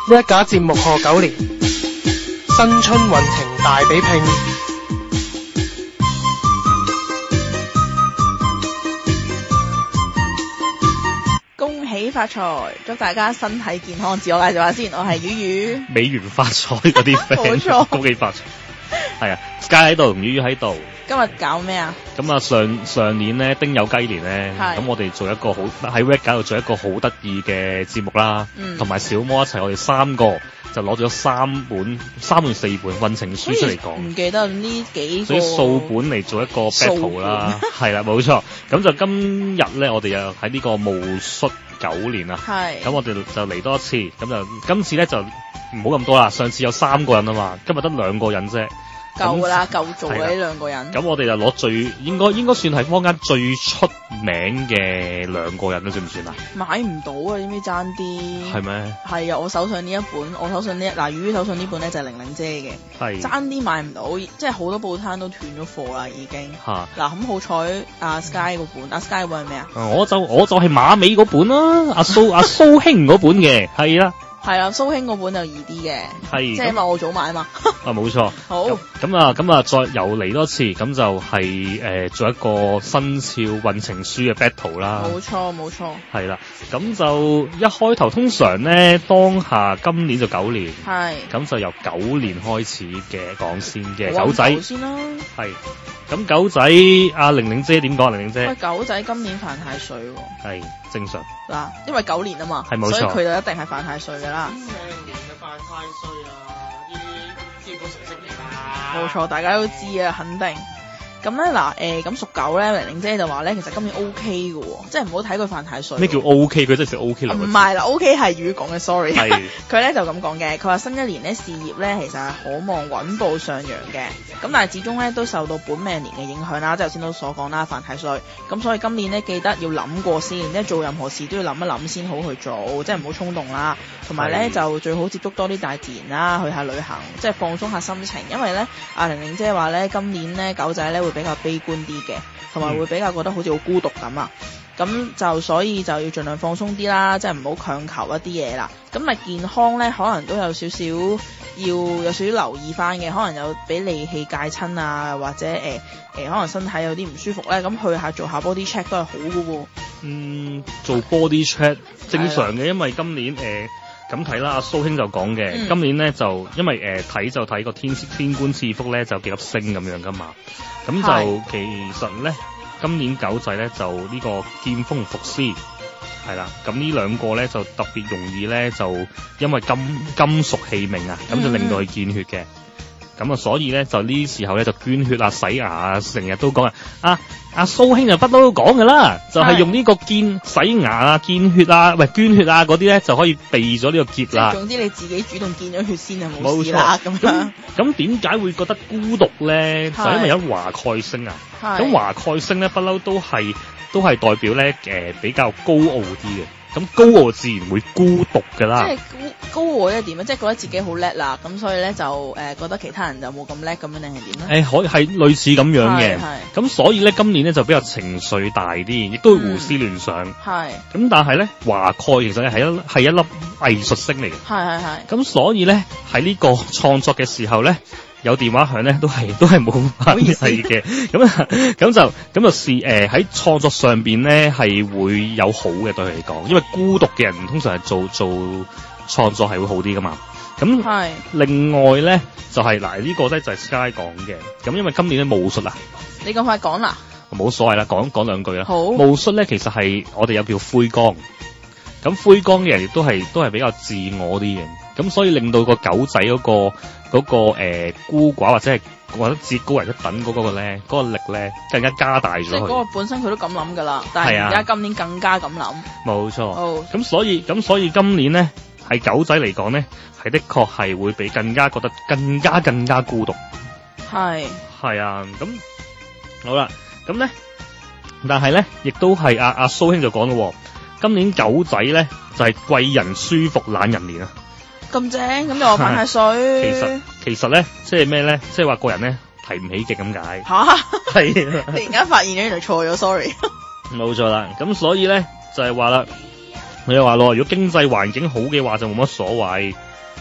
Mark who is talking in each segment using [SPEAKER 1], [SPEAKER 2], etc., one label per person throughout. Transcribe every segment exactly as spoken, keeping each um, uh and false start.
[SPEAKER 1] 一假節目賀九年，新春運程大比拼。
[SPEAKER 2] 恭喜發財，祝大家身體健康。自我介紹下先，我係魚魚。
[SPEAKER 3] 美元發財嗰啲 friend，
[SPEAKER 2] 冇錯，
[SPEAKER 3] 恭喜發財。係啊 ，Sky 喺度，同魚魚喺度。
[SPEAKER 2] 今日搞咩啊？
[SPEAKER 3] 咁啊，上上年咧丁酉雞年咧，咁我哋做一個好喺 Red 搞度做一個好得意嘅節目啦，同埋、嗯、小魔一齊，我哋三個就攞咗三本、三本四本運程書出嚟講。唔記得呢幾個。所以數本嚟做一個 battle 啦，係啦，冇錯。咁就今日咧，我哋又喺呢個戊戌九年啊，咁我哋就嚟多一次，咁就今次咧就唔好咁多啦。上次有三個人啊嘛，今日得兩個人啫。夠啦，夠做啦呢兩個人。咁我哋就攞最應該應該算係坊間最出名嘅兩個人啦，算唔算啊？買唔到啊，知唔知爭啲？係咩？係啊，我手上呢一本，我手上呢嗱魚魚手上呢本咧就係玲玲姐嘅，係爭啲買唔到，即係好多報攤都斷咗貨啦已經。嚇！嗱咁好彩，阿 Sky 嗰本，阿 Sky 嗰本係咩啊？我就我就係馬尾嗰本啦，阿蘇阿蘇兄嗰本嘅，係啦。係啊，蘇兄嗰本就易啲嘅，係即係因為我早買啊嘛。啊，冇錯。好。咁啊，咁啊，再又嚟多次，咁就係、是、誒、呃、做一個生肖運程書嘅 battle 啦。冇錯，冇錯。係啦，咁就一開頭通常咧，當下今年就九年，係，咁就由九年開始嘅講先嘅狗仔。先啦。係。咁狗仔，阿玲玲姐點講？玲玲姐。喂，狗仔今年犯太歲喎。係正常。嗱，因為九年啊嘛，係冇錯，所以佢就一定係犯太歲噶啦。咩年嘅犯太歲啊？呢啲基本常識嚟㗎。冇錯，大家都知啊，肯定。咁咧嗱，誒咁屬狗咧，玲玲姐就話咧，其實今年 O K 嘅喎，即係唔好睇佢犯太歲。咩叫 O K？佢真係食 O K 啦。唔係啦 ，O K 係魚講嘅 ，sorry。係。佢咧就咁講嘅，佢話新一年咧事業咧其實係可望穩步上揚嘅，咁但係始終咧都受到本命年嘅影響啦，即係頭先都所講啦，犯太歲。咁所以今年咧記得要諗過先，即係做任何事都要諗一諗先好去做，即係唔好衝動啦。同埋咧就最好接觸多啲大自然啦，去下旅行，即係放鬆下心情。因為咧阿玲玲姐話咧今年咧狗仔咧會比較悲觀啲嘅，同埋會比較覺得好似好孤獨咁啊。咁、嗯、就所以就要盡量放鬆啲啦，即係唔好強求一啲嘢啦。咁咪健康咧，可能都有少少要有少少留意翻嘅，可能有俾利氣戒親啊，或者誒、呃呃、可能身體有啲唔舒服咧，咁去下做下 body check 都係好嘅喎。嗯，做 body check 正常嘅，因為今年誒咁睇啦，阿蘇兄就講嘅、嗯，今年咧就因為誒睇、呃、就睇個天天官賜福咧，就幾粒星咁樣噶嘛，咁就其實咧。今年狗仔咧就呢個劍鋒伏屍係啦，咁呢兩個咧就特別容易咧就因為金金屬器皿啊，咁就令到佢見血嘅，咁、嗯、啊所以咧就呢時候咧就捐血啊、洗牙啊，成日都講啊，阿阿蘇兄就不嬲都講噶啦，就係、是、用呢個見洗牙啊、見血啊、喂捐血啊嗰啲咧就可以避咗呢個劫啦。總之你自己主動見咗血先啊，冇事啦咁樣。咁點解會覺得孤獨咧？就因為有華蓋星啊。咁華蓋星咧不嬲都係都係代表咧誒、呃、比較高傲啲嘅，咁高傲自然會孤獨噶啦。即係高高傲咧點啊？即係覺得自己好叻啦，咁所以咧就誒、呃、覺得其他人就冇咁叻咁樣定係點咧？誒可以係類似咁樣嘅，咁所以咧今年咧就比較情緒大啲，亦都會胡思亂想。係、嗯。咁但係咧華蓋其實係一係一粒藝術星嚟嘅。係係係。咁所以咧喺呢個創作嘅時候咧。有電話響咧，都係都係冇關係嘅。咁啊，咁就咁就是誒喺創作上邊咧係會有好嘅對佢嚟講，因為孤獨嘅人通常係做做創作係會好啲噶嘛。咁係另外咧就係、是、嗱、這個、呢個咧就係 Sky 講嘅。咁因為今年咧巫術啊，你咁快講啦？冇所謂啦，講講兩句啦。好，巫術咧其實係我哋有叫灰光，咁灰光嘅人亦都係都係比較自我啲嘅。咁所以令到個狗仔嗰、那個嗰、那個誒、呃、孤寡或者係或者自高人一等嗰個咧，嗰、那個力咧更加加大咗。即係嗰個本身佢都咁諗噶啦，但係而家今年更加咁諗。冇錯。哦。咁所以咁所以今年咧係狗仔嚟講咧，係的確係會比更加覺得更加更加孤獨。係。係啊。咁好啦，咁咧，但係咧亦都係阿阿蘇兄就講咯，今年狗仔咧就係、是、貴人舒服懶人年啊。咁正，咁就話犯太歲。其實其實咧，即係咩咧？即係話個人咧提唔起勁咁解。吓，係。突然間發現咗原來錯咗 ，sorry。冇錯啦，咁所以咧就係話啦，你又話咯，如果經濟環境好嘅話就冇乜所謂，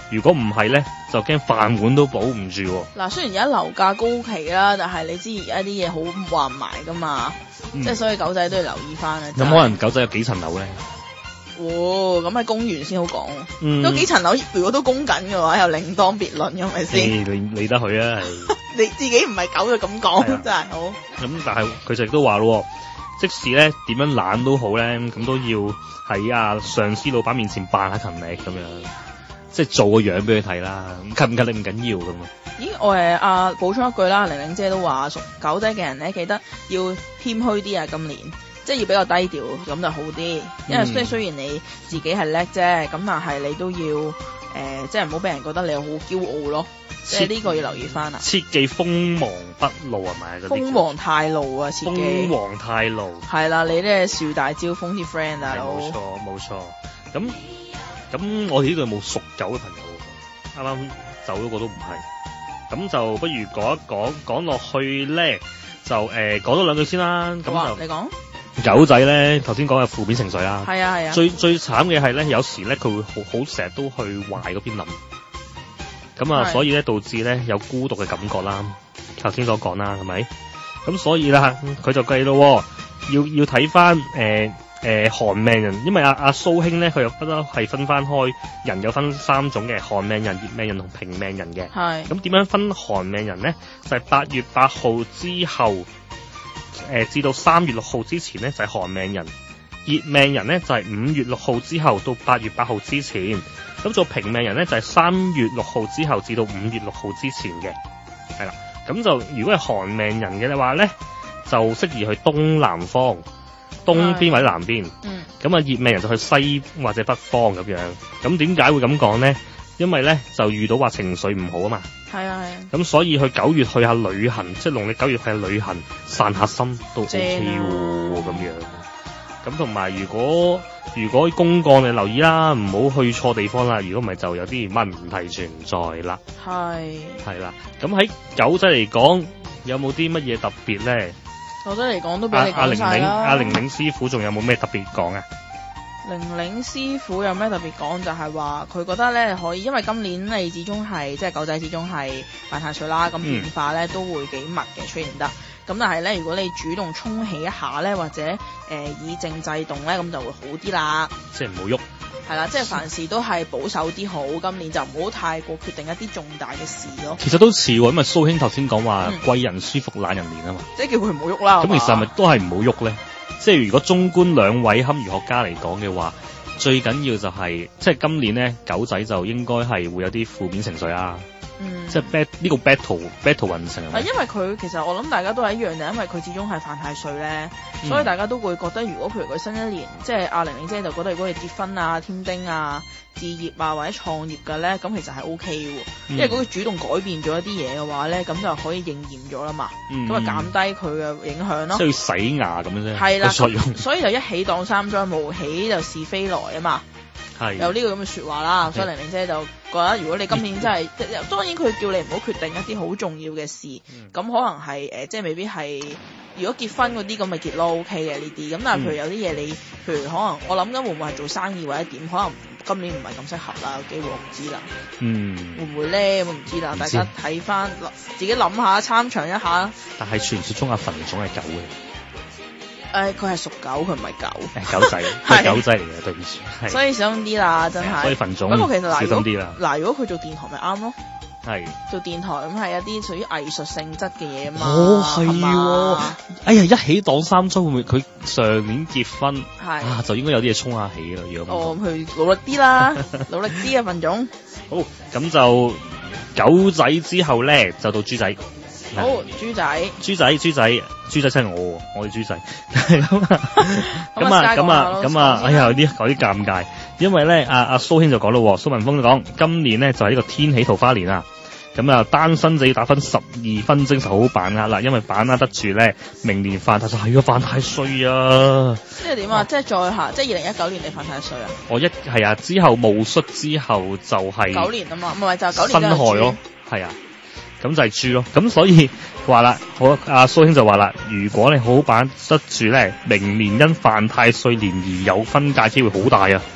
[SPEAKER 3] 如果唔係咧，就驚飯碗都保唔住喎。
[SPEAKER 2] 嗱，雖然而家樓價高企啦，但係你知而家啲嘢好話唔埋噶嘛，嗯、即係所以狗仔都要留意翻啊。
[SPEAKER 3] 有冇可能狗仔有幾層樓咧？
[SPEAKER 2] 哦，咁係供完先好講。
[SPEAKER 3] 嗯，
[SPEAKER 2] 有幾層樓如果都供緊嘅話，又另當別論，係咪先？
[SPEAKER 3] 理理得佢啊，
[SPEAKER 2] 你自己唔係狗就咁講，真係好。
[SPEAKER 3] 咁但係佢就亦都話咯，即使咧點樣懶都好咧，咁都要喺啊上司老闆面前扮下勤力咁樣。即係做個樣俾佢睇啦，勤唔勤力唔緊要咁啊！
[SPEAKER 2] 咦，我誒啊補充一句啦，玲玲姐都話屬狗仔嘅人咧，記得要謙虛啲啊，今年即係要比較低調，咁就好啲。因為雖雖然你自己係叻啫，咁但係你都要誒、呃，即係唔好俾人覺得你好驕傲咯。即係呢個要留意翻啊！
[SPEAKER 3] 切忌鋒芒不露係咪？
[SPEAKER 2] 鋒芒太露啊！切忌
[SPEAKER 3] 鋒芒太露
[SPEAKER 2] 係啦，你咧樹大招風啲 friend 大佬。
[SPEAKER 3] 冇錯冇錯，咁。咁我哋呢度有冇屬狗嘅朋友？啱啱走嗰個都唔係，咁就不如講一講講落去咧，就誒、呃、講多兩句先啦。咁就
[SPEAKER 2] 你講
[SPEAKER 3] 狗仔咧，頭先講嘅負面情緒啦。
[SPEAKER 2] 係啊係啊。最
[SPEAKER 3] 最慘嘅係咧，有時咧佢會好好成日都去壞嗰邊諗，咁啊，所以咧導致咧有孤獨嘅感覺啦。頭先所講啦，係咪？咁所以啦，佢就計咯，要要睇翻誒。誒，寒命人，因為阿阿蘇兄咧，佢又不嬲係分翻開，人有分三種嘅，寒命人、熱命人同平命人嘅。係。咁點樣分寒命人咧？就係、是、八月八號之後，誒、呃、至到三月六號之前咧就係、是、寒命人。熱命人咧就係、是、五月六號之後到八月八號之前。咁做平命人咧就係、是、三月六號之後至到五月六號之前嘅。係啦。咁就如果係寒命人嘅話咧，就適宜去東南方。東邊或者南邊，咁啊熱命人就去西或者北方咁樣。咁點解會咁講咧？因為咧就遇到話情緒唔好啊嘛。係啊係啊。咁所以去九月去下旅行，即係農曆九月去下旅行，散下心都 OK 喎咁樣。咁同埋如果如果公幹你留意啦，唔好去錯地方啦。如果唔係就有啲問題存在啦。係。係啦。咁喺狗仔嚟講，有冇啲乜嘢特別咧？
[SPEAKER 2] 狗仔嚟講都俾你講晒啦。
[SPEAKER 3] 阿玲玲師傅仲有冇咩特別講啊？
[SPEAKER 2] 玲玲師傅有咩特別講？就係話佢覺得咧可以，因為今年你始終係即係狗仔始終係犯太歲啦，咁變化咧都會幾密嘅出現得。咁但係咧，如果你主動沖起一下咧，或者誒、呃、以靜制動咧，咁就會好啲啦。即係唔好喐。係啦，即係凡事都係保守啲好，今年就唔好太過決定一啲重大嘅事咯。
[SPEAKER 3] 其實都似喎，因為蘇兄頭先講話貴人舒服懶人年啊嘛，
[SPEAKER 2] 即係叫佢唔好喐啦。
[SPEAKER 3] 咁其實係咪都係唔好喐咧？即係如果綜觀兩位堪輿學家嚟講嘅話，最緊要就係、是、即係今年咧狗仔就應該係會有啲負面情緒啦。嗯，即係 bat 呢個 battle battle 運程啊，
[SPEAKER 2] 因為佢其實我諗大家都係一樣嘅，因為佢始終係犯太歲咧、嗯，所以大家都會覺得如果譬如佢新一年，即係阿玲玲姐就覺得如果你結婚啊、添丁啊、置業啊或者創業嘅咧，咁其實係 O K 嘅，因為如果佢主動改變咗一啲嘢嘅話咧，咁就可以應驗咗啦嘛，咁啊減低佢嘅影響咯。即係要
[SPEAKER 3] 洗牙咁樣啫，
[SPEAKER 2] 係啦，所以就一喜當三災，無喜就是非來啊嘛。係有呢個咁嘅說話啦，所以玲玲姐就覺得如果你今年真係，當然佢叫你唔好決定一啲好重要嘅事，咁、嗯、可能係誒、呃，即係未必係，如果結婚嗰啲咁咪結咯 OK 嘅呢啲，咁但係譬如有啲嘢你，譬如可能我諗緊會唔會係做生意或者點，可能今年唔係咁適合啦，有機會我唔知啦，嗯，會唔會咧我唔知啦，大家睇翻自己諗下參詳一下。但係傳說中阿墳總係狗嘅。誒，佢係屬狗，佢唔係狗。誒，狗仔，係狗仔嚟嘅，對唔住。所以小心啲啦，真係。所以墳種。不過其實小心啲啦。嗱，如果佢做電台咪啱咯。係。做電台咁係一啲屬於藝術性質嘅嘢啊嘛。哦，係喎。
[SPEAKER 3] 哎呀，一起擋三災會唔會佢上年結婚？係。啊，就應該有啲嘢衝下起啦，如果。
[SPEAKER 2] 哦，佢努力啲啦，努力啲啊，墳種。
[SPEAKER 3] 好，咁就狗仔之後咧，就到豬仔。
[SPEAKER 2] 好，豬仔，
[SPEAKER 3] 豬仔，豬仔，豬仔真係我，我哋豬仔。咁啊，咁啊，咁啊，咁啊，哎呀，有啲有啲尷尬，因為咧，阿阿蘇兄就講咯，蘇文峰就講，今年咧就係、是、呢個天喜桃花年啊，咁啊，單身就要打分十二分精神，好好把握啦，因為把握得住咧，明年犯太歲係個犯太歲啊。
[SPEAKER 2] 即係點啊？即係再下，即係二零一九年你犯太歲啊？
[SPEAKER 3] 我一係啊，之後戊戌之後就係九
[SPEAKER 2] 年啊嘛，唔係就九年。
[SPEAKER 3] 辛亥咯，係啊。咁就係豬咯，咁所以話啦，好阿蘇兄就話啦，如果你好好把握得住咧，明年因犯太歲年而有婚嫁機會好大啊，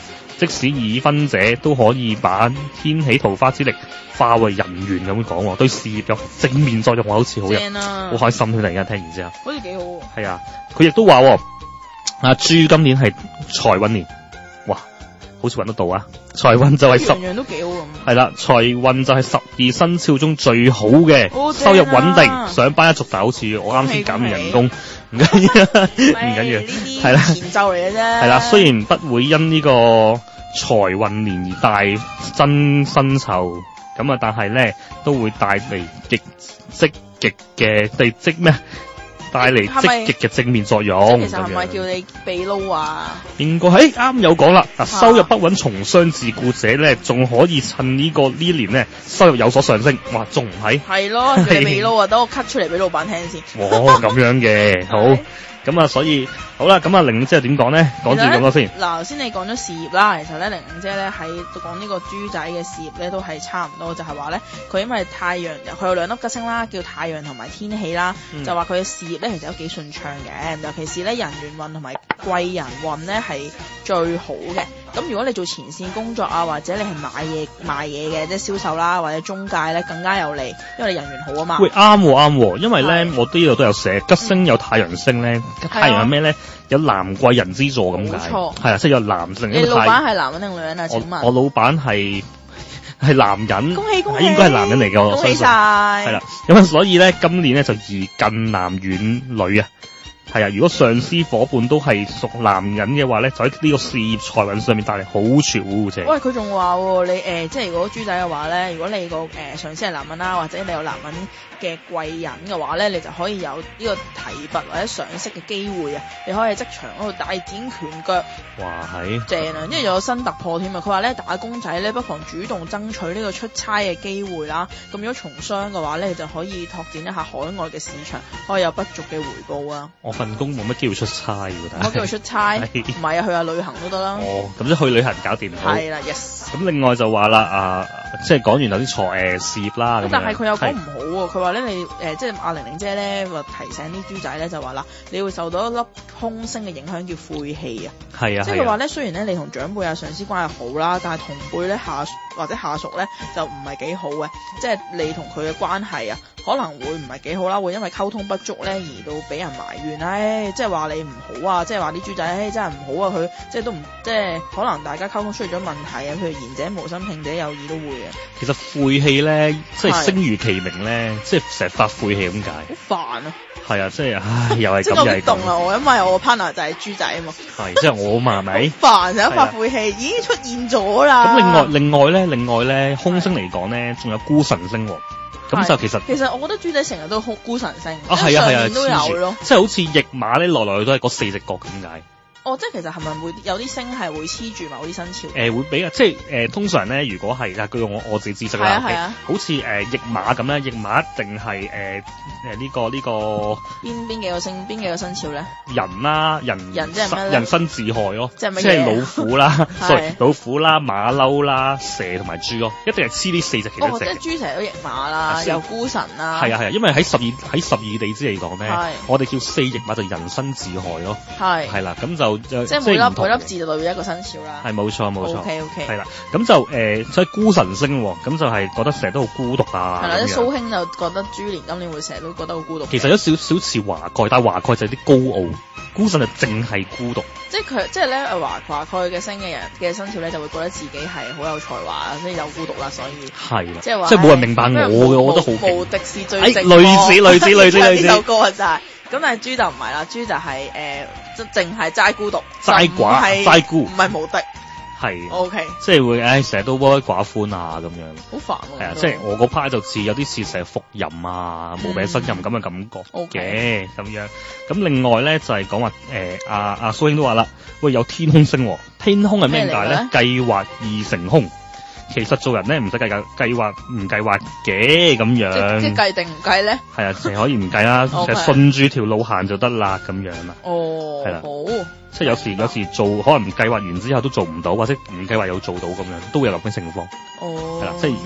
[SPEAKER 3] 即使已婚者都可以把天喜桃花之力化為人緣咁講，對事業有正面作用，我好似好有好開心添。突然間聽完之後，
[SPEAKER 2] 好似幾好。係
[SPEAKER 3] 啊，佢亦都話阿豬今年係財運年，哇，好似揾得到啊！財運就係十，
[SPEAKER 2] 樣樣都幾好咁。係
[SPEAKER 3] 啦，財運就係十二生肖中最好嘅，
[SPEAKER 2] 哦，
[SPEAKER 3] 收入穩定，上班一族就好似我啱先減人工，唔緊要，唔緊要，係啦，
[SPEAKER 2] 前奏嚟嘅啫。
[SPEAKER 3] 係啦，雖然不會因呢個財運年而大增薪酬，咁啊，但係咧都會帶嚟極積極嘅地積咩？帶嚟積極嘅正面作用。
[SPEAKER 2] 其實係咪叫你避撈啊？
[SPEAKER 3] 應該係啱有講啦。嗱，收入不穩從商自僱者咧，仲可以趁呢、這個呢一年咧收入有所上升。哇，仲唔係？係
[SPEAKER 2] 咯，叫你避撈啊！等我 cut 出嚟俾老闆聽先。
[SPEAKER 3] 哦，咁樣嘅好。咁啊，所以好啦，咁啊，玲玲姐點講咧？講住咁多先。
[SPEAKER 2] 嗱，頭先你講咗事業啦，其實咧，玲玲姐咧喺講呢個豬仔嘅事業咧，都係差唔多，就係話咧，佢因為太陽，佢有兩粒吉星啦，叫太陽同埋天喜啦，嗯、就話佢嘅事業咧其實都幾順暢嘅，尤其是咧人緣運同埋貴人運咧係最好嘅。咁如果你做前線工作啊，或者你係買嘢賣嘢嘅，即係銷售啦，或者中介咧，更加有利，因為你人緣好啊嘛。
[SPEAKER 3] 喂，啱喎啱喎，因為咧我呢度都有寫吉星有太陽星咧。太陽係咩咧？有男貴人之助咁解，係啊，即係有男性。
[SPEAKER 2] 你老闆係男人定女人啊？請問
[SPEAKER 3] 我，我老闆係係男人，
[SPEAKER 2] 恭喜恭喜，
[SPEAKER 3] 應該係男人嚟嘅，我相信。
[SPEAKER 2] 恭喜晒。
[SPEAKER 3] 係啦，咁所以咧，今年咧就宜近男遠女啊。係啊，如果上司夥伴都係屬男人嘅話咧，就喺呢個事業財運上面帶嚟好處啫。
[SPEAKER 2] 喂，佢仲話喎，你誒、呃，即係如果豬仔嘅話咧，如果你個誒、呃、上司係男人啦，或者你有男人嘅貴人嘅話咧，你就可以有呢個提拔或者賞識嘅機會啊！你可以喺職場嗰度大展拳腳。
[SPEAKER 3] 哇，係
[SPEAKER 2] 正啊！因為有新突破添啊！佢話咧，打工仔咧不妨主動爭取呢個出差嘅機會啦。咁如果從商嘅話咧，你就可以拓展一下海外嘅市場，可以有不俗嘅回報啊！
[SPEAKER 3] 我份工冇乜機會出差㗎，
[SPEAKER 2] 冇機會出差，唔係啊，去下旅行都得啦。
[SPEAKER 3] 哦，咁即係去旅行搞掂。
[SPEAKER 2] 係啦 ，yes。
[SPEAKER 3] 咁另外就話啦，啊，即係講完有啲財誒事業啦。
[SPEAKER 2] 但係佢有講唔好喎，佢話咧你誒、呃、即係阿玲玲姐咧話提醒啲豬仔咧就話啦，你會受到一粒空星嘅影響叫晦氣啊。係啊，即係佢話咧，雖然咧你同長輩啊上司關係好啦，但係同輩咧下或者下屬咧就唔係幾好嘅，即係你同佢嘅關係啊可能會唔係幾好啦，會因為溝通不足咧而到俾人埋怨，唉、哎，即係話你唔好啊，即係話啲豬仔，唉、哎，真係唔好啊，佢即係都唔即係可能大家溝通出咗問題啊，譬如言者無心，聽者有意都會啊。其實晦氣咧，即係聲如其名咧，即係成日發晦氣咁解。好煩啊！係啊，即係唉，又係咁又係咁。即係我凍啦，我因為我個 partner 就係豬仔啊嘛。係，即係我嘛係咪？好煩，成日發晦氣，已經出現咗啦。咁另外另外咧，另外咧，空星嚟講咧，仲有孤神星喎。咁就其實其實我覺得豬仔成日都孤神星，啊係啊係啊，都有咯，即係好似驛馬咧，來來去都係嗰四隻角咁解。哦，即係其實係咪會有啲星係會黐住某啲生肖？誒、呃、會比較即係誒、呃、通常咧，如果係啊，據我我自己知識啦，係啊係啊，好似誒驛馬咁咧，驛馬一定係誒誒呢個呢、這個邊邊幾個星邊幾個生肖咧？人啦、啊，人人即係咩咧？人身自害咯，即係咩？即係老虎啦，所以老虎啦、馬騮啦、蛇同埋豬咯，一定係黐呢四隻其中一隻。哦，即係豬成日都驛馬啦，有孤神啦。係啊係啊，因為喺十二喺十二地支嚟講咧，我哋叫四驛馬就人身自害咯。係係啦，咁就。即係每粒每粒字就代表一個生肖啦。係冇錯冇錯。O K O K。係啦，咁就誒，即係孤神星喎，咁就係覺得成日都好孤獨啊。係啦，啲蘇兄就覺得豬年今年會成日都覺得好孤獨。其實有少少似華蓋，但係華蓋就係啲高傲，孤神就淨係孤獨。即係佢，即係咧，華華蓋嘅星嘅人嘅生肖咧，就會覺得自己係好有才華，所以有孤獨啦，所以係啦，即係話，即係冇人明白我嘅，我覺得好無敵是最寂寞。類似類似類似類似。呢首歌就係。咁但係豬就唔係啦，豬就係、是、誒，即淨係齋孤獨，齋寡齋孤，唔係無敵，係 O K，即係會誒成日都鬱鬱寡歡啊咁樣，好煩啊，係啊，即係我嗰派就似有啲似成日復任啊，無名新任咁嘅感覺嘅咁樣。咁另外咧就係講話誒阿阿蘇兄都話啦，喂有天空星、哦，天空係咩解咧？計劃易成空。其實做人咧唔使計計計劃唔計劃嘅咁樣，即係計定唔計咧？係啊，成可以唔計啦，其實順住條路行就得啦咁樣啦。哦，係啦，好，即係有時有時做可能計劃完之後都做唔到，或者唔計劃有做到咁樣，都會有咁嘅情況。哦，係啦，即係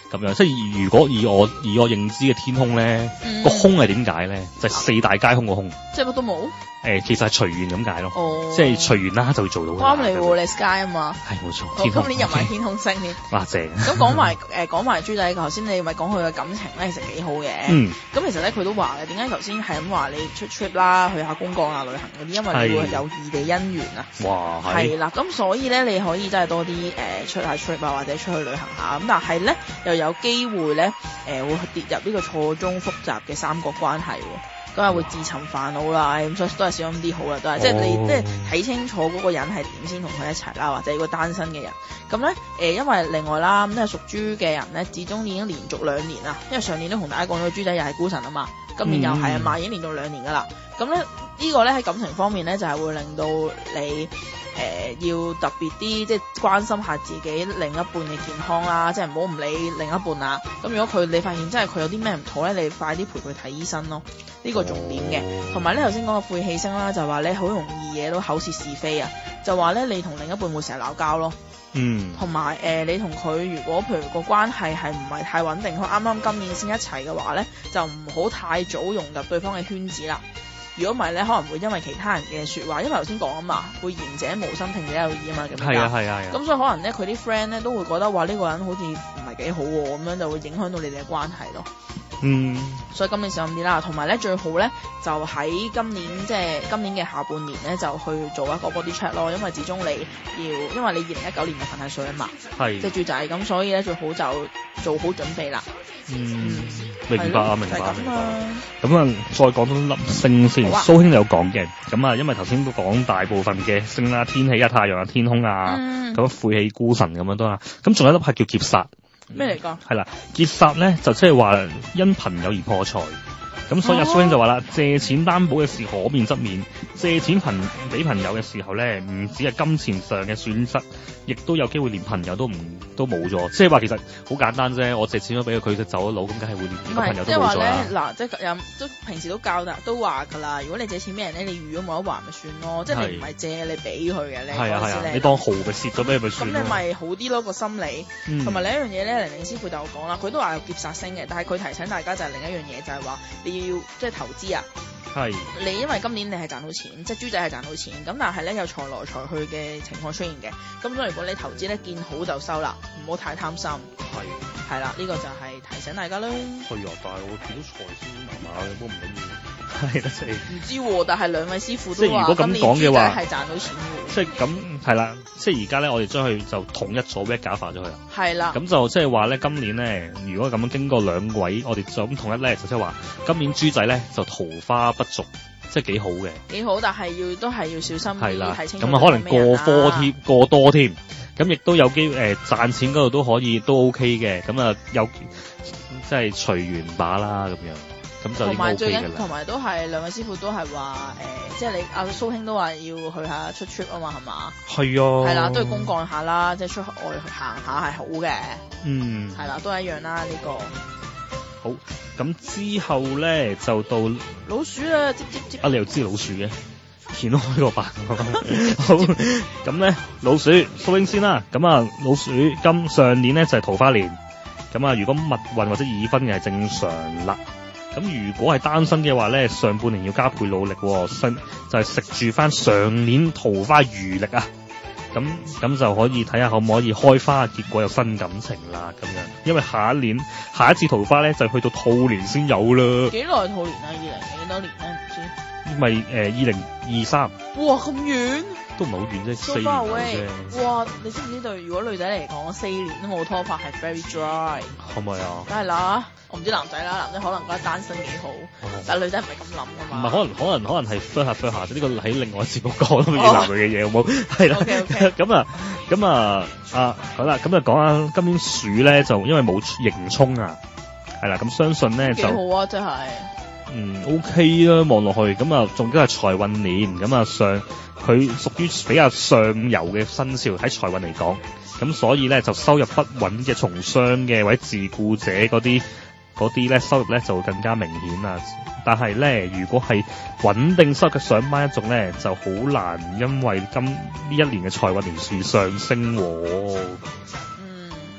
[SPEAKER 3] 咁樣，即係如果以我以我認知嘅天空咧，嗯、個空係點解咧？就係、四大皆空個空。
[SPEAKER 2] 即係乜都冇？誒、
[SPEAKER 3] 呃，其實係隨緣咁解咯。
[SPEAKER 2] 哦。即
[SPEAKER 3] 係隨緣啦，就會做到。
[SPEAKER 2] 啱你喎，你 Sky 啊嘛。
[SPEAKER 3] 係冇錯。
[SPEAKER 2] 我今年入埋天空星添。
[SPEAKER 3] 哇，正。
[SPEAKER 2] 咁講埋誒講埋豬仔，頭先你咪講佢嘅感情咧，其實幾好嘅。
[SPEAKER 3] 嗯。
[SPEAKER 2] 咁其實咧，佢都話嘅，點解頭先係咁話你出 trip 啦，去下公幹啊、旅行嗰啲，因為你會有異地姻緣啊。
[SPEAKER 3] 哇，
[SPEAKER 2] 係。係啦，咁所以咧，你可以真係多啲誒、呃、出下 trip 啊，或者出去旅行下。咁但係咧，又有機會咧誒、呃、會跌入呢個錯綜複雜嘅三角關係喎，咁啊會自尋煩惱啦。咁所以都係小心啲好啦，都係、哦、即係你即係睇清楚嗰個人係點先同佢一齊啦，或者如果單身嘅人。咁咧誒，因為另外啦，咁咧屬豬嘅人咧，始終已經連續兩年啦，因為上年都同大家講咗豬仔又係孤神啊嘛，今年又係啊嘛，已經連續兩年噶啦。咁咧呢個咧喺感情方面咧就係、是、會令到你。誒、呃、要特別啲，即係關心下自己另一半嘅健康啦，即係唔好唔理另一半啦。咁如果佢你發現真係佢有啲咩唔妥咧，你快啲陪佢睇醫生咯，呢、這個重點嘅。同埋咧頭先講個晦氣星啦，就話咧好容易惹到口舌是非啊，就話咧你同另一半會成日鬧交咯。嗯。同埋誒你同佢如果譬如個關係係唔係太穩定，佢啱啱今年先一齊嘅話咧，就唔好太早融入對方嘅圈子啦。如果唔係咧，可能會因為其他人嘅説話，因為頭先講啊嘛，會言者無心，聽者有意啊嘛，咁樣。係啊係啊係啊。咁所以可能咧，佢啲 friend 咧都會覺得話呢個人好似唔係幾好喎，咁樣就會影響到你哋嘅關係咯。嗯。所以今年小心啲啦，同埋咧最好咧就喺今年即係今年嘅下半年咧就去做一個 body check 咯，因為始終你要因為你二零一九年嘅犯太歲啊嘛，係即係豬仔，咁所以咧最好就做好準備啦。嗯，
[SPEAKER 3] 明白啊，明白明白。咁啊，再講多粒星先，蘇兄有講嘅。咁啊，因為頭先都講大部分嘅星啦，天氣啊、太陽啊、天空啊，咁、嗯、晦氣孤神咁樣都啦。咁仲有一粒係叫劫煞。
[SPEAKER 2] 咩嚟㗎？係
[SPEAKER 3] 啦，劫煞咧就即係話因朋友而破財。咁所以阿蘇兄就話啦，借錢擔保嘅事可免則免，借錢朋俾朋友嘅時候咧，唔止係金錢上嘅損失，亦都有機會連朋友都唔都冇咗。即係話其實好簡單啫，我借錢咗俾佢，佢就走咗佬，咁梗係會連個朋友都冇咗啦。即係話咧，
[SPEAKER 2] 嗱，即係有都平時都教得都話㗎啦。如果你借錢俾人咧，你預咗冇得還咪算咯，即係你唔係借你俾佢嘅咧。係啊係啊，你當豪嘅蝕咗俾佢咪算咯。咁你咪好啲咯個心理。同埋另一樣嘢咧，玲玲師傅就講啦，佢都話有劫煞星嘅，但係佢提醒大家就係另一樣嘢，就係話你要即係投資啊，係你因為今年你係賺到錢，即係豬仔係賺到錢，咁但係咧有財來財去嘅情況出現嘅，咁所以如果你投資咧見好就收啦，唔好太貪心。係係啦，呢、這個就係提醒大家啦。係啊，但係我見到財先麻麻嘅，都唔緊要。係啦，唔知喎，但係兩位師傅都話今年豬仔係賺到錢嘅。即係咁係啦，即係而家咧，我哋將佢就統一咗 Red 假化咗佢啦。係啦，咁就即係話咧，今年咧，如果咁樣經過兩位，我哋就咁統一咧，就即係話今年豬仔咧就桃花不俗，即係幾好嘅。幾好，但係要都係要小心啲睇清楚。咁啊，可能過科添，過多添，咁亦都有機會誒賺錢嗰度都可以都 OK 嘅，咁啊有即係隨緣把啦咁樣。同埋最緊，同埋都係兩位師傅都係話誒，即係你阿蘇兄都話要去下出 trip 啊嘛，係嘛？係啊，係啦，都要公幹下啦，即係出外去行下係好嘅。嗯，係啦，都係一樣啦呢、呢個。好，咁之後咧就到老鼠啦，接接接。啊，你又知老鼠嘅？掀開個白。好，咁咧老鼠蘇兄先啦，咁啊老鼠今上年咧就係、是、桃花年，咁啊如果密運或者已婚嘅係正常啦。咁如果係單身嘅話咧，上半年要加倍努力，新就係食住翻上年桃花餘力啊！咁咁就可以睇下可唔可以開花結果有新感情啦咁樣。因為下一年下一次桃花咧就去到兔年先有啦。幾耐兔年啊？二零幾多年咧？唔知。咪誒二零二三。哇咁遠！都唔係好遠啫，四年啫。哇！你知唔知道？如果女仔嚟講，四年都冇拖拍係 very dry。係咪啊？梗係啦。我唔知男仔啦，男仔可能覺得單身幾好，哦、但係女仔唔係咁諗噶嘛。唔係，可能可能可能係 flirt 下 flirt 下，呢個喺另外節目講都要男女嘅嘢，好冇？係啦。OK OK。咁啊，咁啊，啊好啦，咁就講下今年鼠咧，就因為冇刑沖啊，係啦，咁相信咧就幾好啊，真係。嗯 ，OK 啦，望落去，咁啊，仲都係財運年，咁啊上佢屬於比較上游嘅生肖喺財運嚟講，咁所以咧就收入不穩嘅從商嘅或者自僱者嗰啲。嗰啲咧收入咧就會更加明顯啦，但係咧如果係穩定收入嘅上班一族咧，就好難因為今呢一年嘅財運年數上升喎。嗯，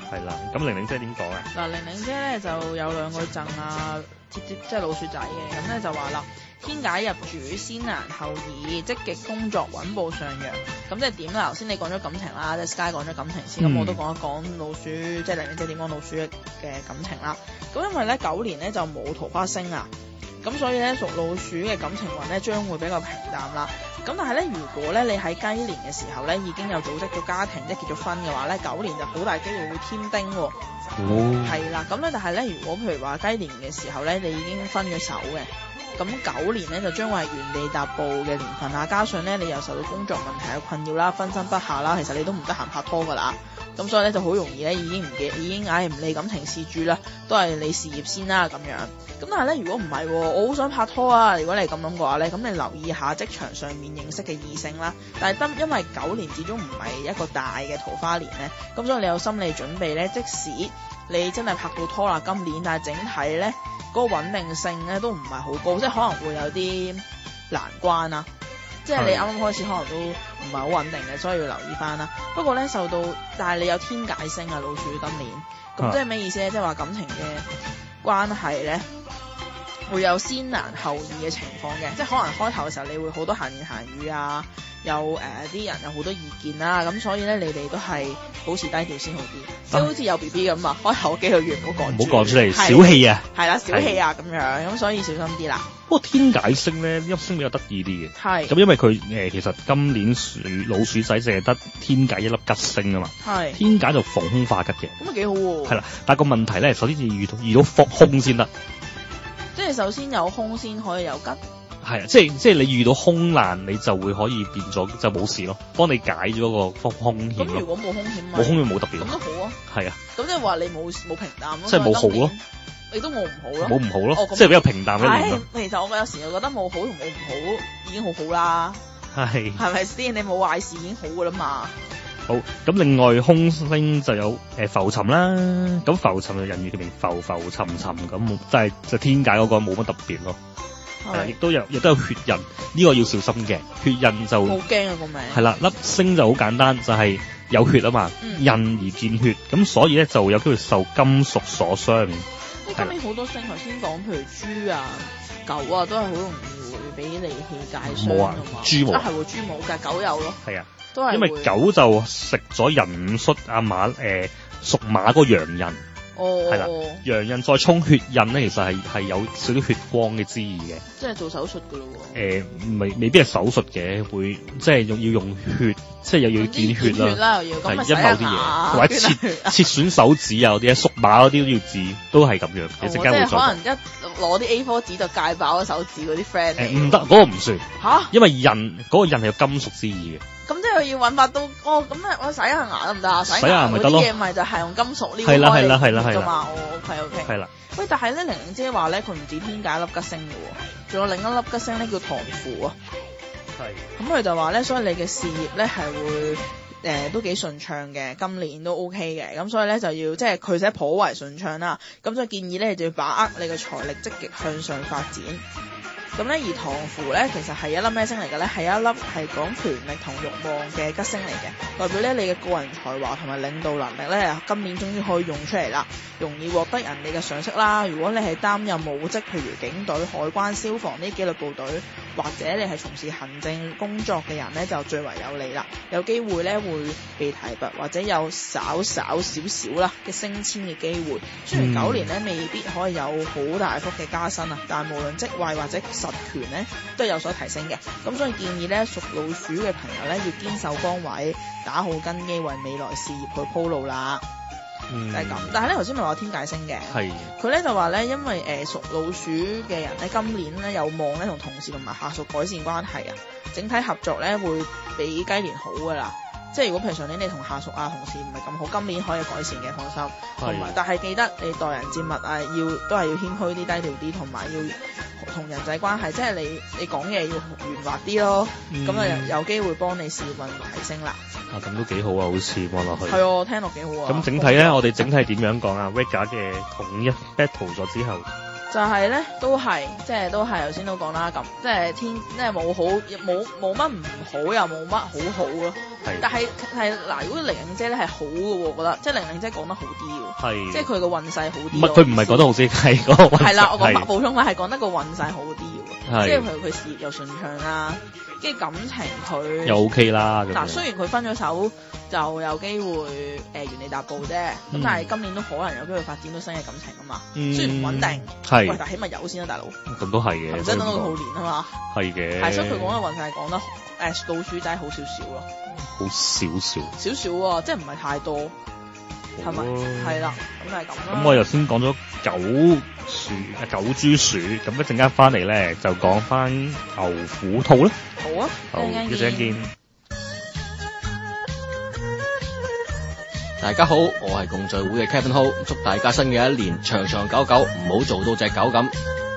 [SPEAKER 3] 係啦，咁玲玲姐點講啊？
[SPEAKER 2] 嗱，玲玲姐咧就有兩句贈啊，貼貼即係老鼠仔嘅，咁咧就話啦，天解入主，先難後易，積極工作穩步上揚。咁即係點啦？頭先你講咗感情啦，即係 Sky 講咗感情先，咁、嗯、我都講一講老鼠，即係玲玲姐點講老鼠嘅感情啦。咁因為咧九年咧就冇桃花星啊。咁所以咧，屬老鼠嘅感情運咧將會比較平淡啦。咁但係咧，如果咧你喺雞年嘅時候咧已經有組織咗家庭，即係結咗婚嘅話咧，九年就好大機會會添丁喎。哦。係啦，咁咧但係咧，如果譬如話雞年嘅時候咧，你已經分咗手嘅，咁九年咧就將會係原地踏步嘅年份啦。加上咧你又受到工作問題嘅困擾啦，分身不下啦，其實你都唔得閒拍拖噶啦。咁所以咧就好容易咧已經唔記，已經唉唔理感情事住啦，都係你事業先啦咁樣。咁但係咧，如果唔係，我好想拍拖啊！如果你咁諗嘅話咧，咁你留意下職場上面認識嘅異性啦。但係得因為九年始終唔係一個大嘅桃花年咧，咁所以你有心理準備咧，即使你真係拍到拖啦今年，但係整體咧嗰個穩定性咧都唔係好高，即係可能會有啲難關啊。即係你啱啱開始可能都唔係好穩定嘅，所以要留意翻啦。不過咧受到，但係你有天解星啊，老鼠今年，咁即係咩意思咧？即係話感情嘅關係咧會有先難後易嘅情況嘅，即係可能開頭嘅時候你會好多閒言閒語啊，有誒啲、呃、人有好多意見啦，咁所以咧你哋都係保持低調先好啲，即係好似有 B B 咁啊，開頭幾個月唔好講，
[SPEAKER 3] 唔好講出嚟，小氣啊，
[SPEAKER 2] 係啦，小氣啊咁樣，咁所以小心啲啦。
[SPEAKER 3] 不過天解星咧，一星比較得意啲嘅，
[SPEAKER 2] 係
[SPEAKER 3] 咁因為佢誒、呃、其實今年鼠老鼠仔淨係得天解一粒吉星啊嘛，係天解就逢凶化吉嘅，
[SPEAKER 2] 咁啊幾好喎。係
[SPEAKER 3] 啦，但係個問題咧，首先要遇到遇到伏凶先得，即
[SPEAKER 2] 係首先有凶先可以有吉。
[SPEAKER 3] 係啊，即係即係你遇到空難，你就會可以變咗就冇事咯，幫你解咗個風風險。
[SPEAKER 2] 咁如果冇風險，
[SPEAKER 3] 冇風險冇特別。
[SPEAKER 2] 咁都好啊。
[SPEAKER 3] 係啊。
[SPEAKER 2] 咁即係話你冇冇平淡咯。
[SPEAKER 3] 即係冇好咯。
[SPEAKER 2] 你都冇唔好咯。
[SPEAKER 3] 冇唔好咯。
[SPEAKER 2] 哦、
[SPEAKER 3] 即係比較平淡一點咯。
[SPEAKER 2] 其實我有時又覺得冇好同冇唔好已經好好啦。
[SPEAKER 3] 係。係咪
[SPEAKER 2] 先？你冇壞事已經好噶啦嘛。
[SPEAKER 3] 好，咁另外空星就有誒、呃、浮沉啦，咁浮沉就人語嘅名浮浮沉沉咁，即係就天解嗰個冇乜特別咯。係，亦都有，亦都有血印，呢、這個要小心嘅。血印就
[SPEAKER 2] 好驚啊個名。係
[SPEAKER 3] 啦，粒星就好簡單，就係、是、有血啊嘛，嗯、印而見血，咁所以咧就有機會受金屬所傷。
[SPEAKER 2] 你今年好多星，頭先講譬如豬啊、狗啊，都係好容易會俾利器界傷。
[SPEAKER 3] 冇啊，豬冇。
[SPEAKER 2] 啊係喎，豬冇㗎，狗有咯。
[SPEAKER 3] 係啊，
[SPEAKER 2] 都係。
[SPEAKER 3] 因為狗就食咗人戌阿馬誒屬馬嗰個羊印。
[SPEAKER 2] 哦，
[SPEAKER 3] 係啦，羊印再沖血印咧，其實係係有少少血光嘅之意嘅。
[SPEAKER 2] 即係做手術㗎咯喎。誒、
[SPEAKER 3] 呃，未未必係手術嘅，會即係用要用血，即係又要見血啦。
[SPEAKER 2] 血啦又要，咁咪洗
[SPEAKER 3] 下牙。或者切切損手指啊嗰啲，屬馬嗰啲都要治，都係咁樣。一陣間會再講。即係可能
[SPEAKER 2] 一攞啲 A 四 紙就戒爆咗手指嗰啲 friend。
[SPEAKER 3] 誒唔得，嗰、嗰個唔算。嚇？因為印嗰、嗰個印係有金屬之意嘅。
[SPEAKER 2] 咁即係要揾把刀，哦，咁咧我洗下牙得唔得啊？洗
[SPEAKER 3] 牙咪得咯。
[SPEAKER 2] 嗰啲嘢咪就係用金屬呢個
[SPEAKER 3] 開嚟㗎
[SPEAKER 2] 嘛，我 OK OK。
[SPEAKER 3] 係啦。
[SPEAKER 2] 喂，但係咧，玲玲姐話咧，佢唔止天解一粒吉星嘅喎，仲有另一粒吉星咧叫唐符啊。係。咁佢就話咧，所以你嘅事業咧係會誒、呃、都幾順暢嘅，今年都 OK 嘅，咁所以咧就要即係佢寫頗為順暢啦。咁所以建議咧就要把握你嘅財力，積極向上發展。咁咧，而唐符咧，其實係一粒咩星嚟嘅咧？係一粒係講權力同慾望嘅吉星嚟嘅，代表咧你嘅個人才華同埋領導能力咧，今年終於可以用出嚟啦，容易獲得人哋嘅賞識啦。如果你係擔任武職，譬如警隊、海關、消防呢紀律部隊，或者你係從事行政工作嘅人咧，就最為有利啦。有機會咧會被提拔，或者有稍稍少少啦嘅升遷嘅機會。雖然九年咧未必可以有好大幅嘅加薪啊，但係無論職位或者實權咧都有所提升嘅，咁所以建議咧屬老鼠嘅朋友咧要堅守崗位，打好根基，為未來事業去鋪路啦。嗯，就係咁。但係咧頭先咪話天解星嘅，係佢咧就話咧，因為誒屬、呃、老鼠嘅人咧今年咧有望咧同同事同埋下屬改善關係啊，整體合作咧會比雞年好噶啦。即係如果平常年你同下屬啊同事唔係咁好，今年可以改善嘅，放心。同埋，但係記得你待人接物啊，要都係要謙虛啲、低調啲，同埋要同人際關係，即係你你講嘢要圓滑啲咯。咁、嗯、啊有機會幫你事業運提升啦。
[SPEAKER 3] 啊，咁都幾好啊，好似望落去。
[SPEAKER 2] 係哦，聽落幾好啊。
[SPEAKER 3] 咁整體咧，我哋整體點樣講啊？Vega 嘅統一 battle 咗之後。
[SPEAKER 2] 就係咧，都係即係都係頭先都講啦，咁即係天即係冇好冇冇乜唔好又冇乜好好咯。係。但係係嗱，如果玲玲姐咧係好嘅喎，我覺得即係玲玲姐講得好啲喎。係。即係佢個運勢好啲。
[SPEAKER 3] 唔係佢唔係講得好啲，係嗰個運勢。係啦，
[SPEAKER 2] 我講補充翻係講得個運勢好啲喎。即係佢佢事業又順暢啦，跟住感情佢
[SPEAKER 3] 又 OK 啦。
[SPEAKER 2] 嗱，雖然佢分咗手就有機會誒原地踏步啫，咁、嗯、但係今年都可能有機會發展到新嘅感情啊嘛。嗯、雖然唔穩定，係，喂，但起碼有先啦，大佬。
[SPEAKER 3] 咁都係嘅，
[SPEAKER 2] 唔使等到佢好年啊嘛。
[SPEAKER 3] 係嘅。
[SPEAKER 2] 係，所以佢講嘅運勢講得誒倒數仔好少少咯。
[SPEAKER 3] 好少少。少
[SPEAKER 2] 少喎，即係唔係太多，係咪？係啦，咁就係咁啦。
[SPEAKER 3] 咁我頭先講咗九鼠九豬鼠，咁一陣間翻嚟咧就講翻牛虎兔啦。
[SPEAKER 2] 好啊，
[SPEAKER 3] 好，一陣見。
[SPEAKER 4] 大家好，我係共聚會嘅 Kevin Ho， 祝大家新嘅一年長長久久，唔好做到隻狗咁。